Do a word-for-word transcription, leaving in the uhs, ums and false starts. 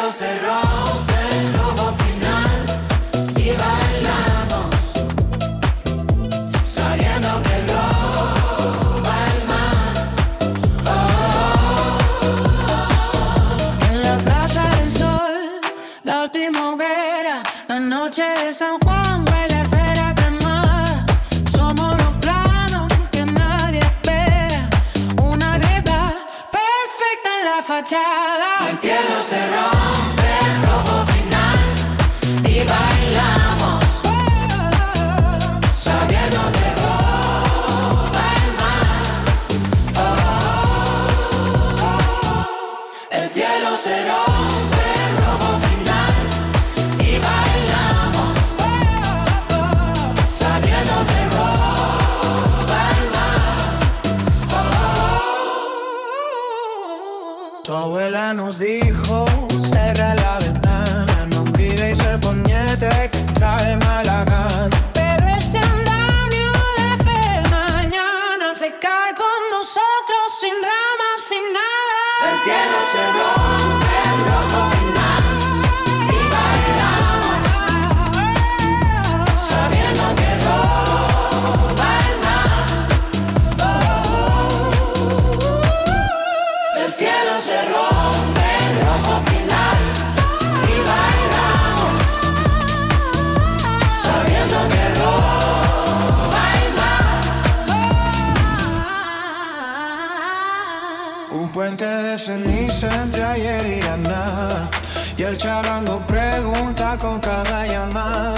cielo se rompe el rojo final y bailamos, sabiendo que roba el mar. Oh, en la Plaza del Sol, la última hoguera, la noche de San Juan, baila cera cremada. Somos los planos que nadie espera, una grieta perfecta en la fachada. El cielo se rompe en rojo final y bailamos, sabiendo que roba el mar. Oh, el cielo se rompe en rojo final y bailamos, sabiendo que roba el mar. Oh, tu abuela nos dijo: cerra la ventana, no pide y se puñete que trae mala gana. Pero este andamio de fe mañana se cae con nosotros sin drama, sin nada. El cielo se rompe en rojo final y bailamos, sabiendo que roba el mar. Oh, el cielo se rompe en rojo final y bailamos, sabiendo que roba el mar. Un puente de ceniza entre ayer y la nada, y el charango pregunta con cada llamada: